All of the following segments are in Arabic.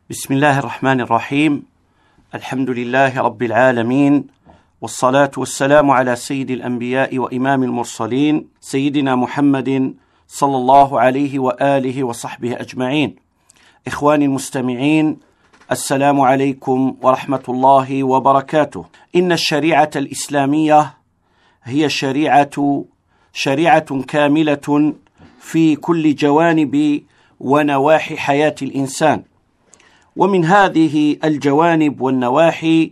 بسم الله الرحمن الرحيم. الحمد لله رب العالمين، والصلاة والسلام على سيد الأنبياء وإمام المرسلين سيدنا محمد صلى الله عليه وآله وصحبه أجمعين. إخواني المستمعين، السلام عليكم ورحمة الله وبركاته. إن الشريعة الإسلامية هي شريعة كاملة في كل جوانب ونواحي حياة الإنسان، ومن هذه الجوانب والنواحي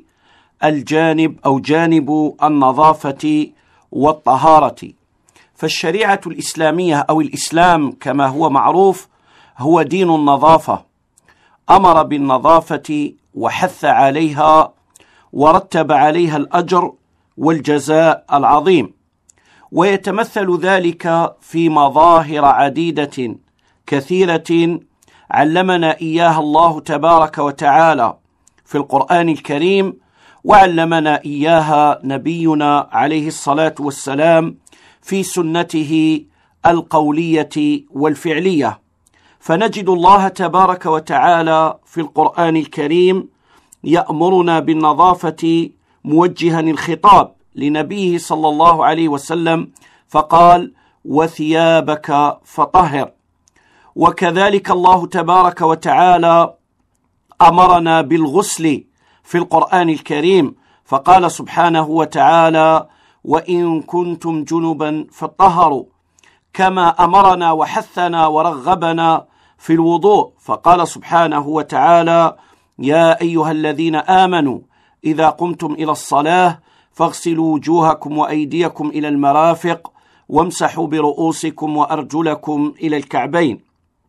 جانب النظافة والطهارة. فالشريعة الإسلامية أو الإسلام كما هو معروف هو دين النظافة، أمر بالنظافة وحث عليها ورتب عليها الأجر والجزاء العظيم، ويتمثل ذلك في مظاهر عديدة كثيرة علمنا إياها الله تبارك وتعالى في القرآن الكريم، وعلمنا إياها نبينا عليه الصلاة والسلام في سنته القولية والفعلية. فنجد الله تبارك وتعالى في القرآن الكريم يأمرنا بالنظافة موجها الخطاب لنبيه صلى الله عليه وسلم فقال: وثيابك فطهر. وكذلك الله تبارك وتعالى أمرنا بالغسل في القرآن الكريم فقال سبحانه وتعالى: وإن كنتم جنبا فطهروا، كما أمرنا وحثنا ورغبنا في الوضوء فقال سبحانه وتعالى: يا أيها الذين آمنوا إذا قمتم إلى الصلاة فاغسلوا وجوهكم وأيديكم إلى المرافق وامسحوا برؤوسكم وأرجلكم إلى الكعبين.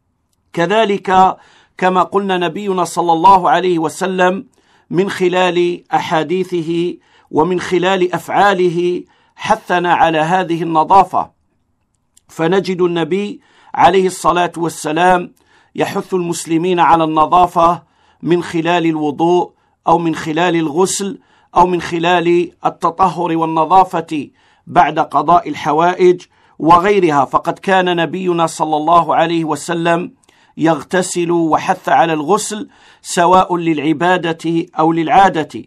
كذلك كما قلنا نبينا صلى الله عليه وسلم من خلال أحاديثه ومن خلال أفعاله حثنا على هذه النظافة، فنجد النبي عليه الصلاة والسلام يحث المسلمين على النظافة من خلال الوضوء أو من خلال الغسل أو من خلال التطهر والنظافة بعد قضاء الحوائج وغيرها. فقد كان نبينا صلى الله عليه وسلم يغتسل وحث على الغسل سواء للعبادة أو للعادة،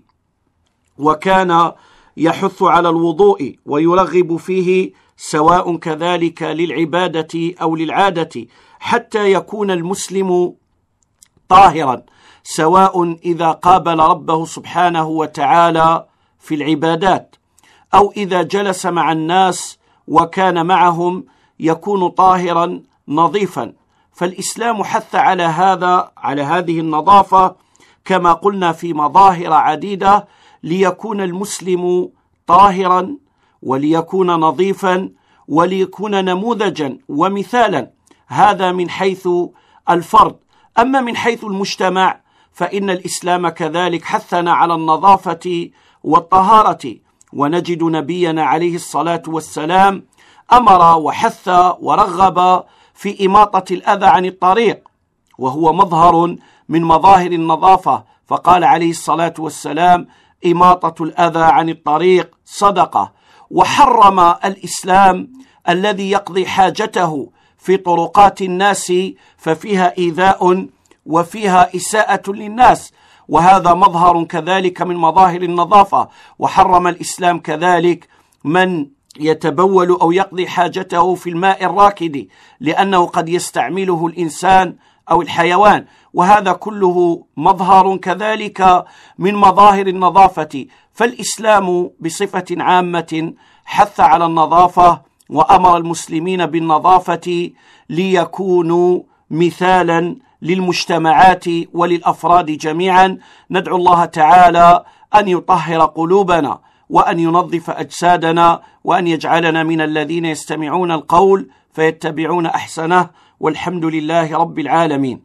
وكان يحث على الوضوء ويرغب فيه سواء كذلك للعبادة أو للعادة، حتى يكون المسلم طاهرا سواء إذا قابل ربه سبحانه وتعالى في العبادات أو إذا جلس مع الناس وكان معهم يكون طاهرا نظيفا. فالإسلام حث على هذه النظافة كما قلنا في مظاهر عديدة ليكون المسلم طاهرا وليكون نظيفا وليكون نموذجا ومثالا. هذا من حيث الفرد. أما من حيث المجتمع فإن الإسلام كذلك حثنا على النظافة والطهارة، ونجد نبينا عليه الصلاة والسلام أمر وحث ورغب في إماطة الأذى عن الطريق، وهو مظهر من مظاهر النظافة، فقال عليه الصلاة والسلام: إماطة الأذى عن الطريق صدقة. وحرم الإسلام الذي يقضي حاجته في طرقات الناس ففيها إيذاء وفيها إساءة للناس، وهذا مظهر كذلك من مظاهر النظافة. وحرم الإسلام كذلك من يتبول أو يقضي حاجته في الماء الراكد، لأنه قد يستعمله الإنسان أو الحيوان، وهذا كله مظهر كذلك من مظاهر النظافة. فالإسلام بصفة عامة حث على النظافة وأمر المسلمين بالنظافة ليكونوا مثالا للمجتمعات وللأفراد جميعا. ندعو الله تعالى أن يطهر قلوبنا وأن ينظف أجسادنا وأن يجعلنا من الذين يستمعون القول فيتبعون أحسنه، والحمد لله رب العالمين.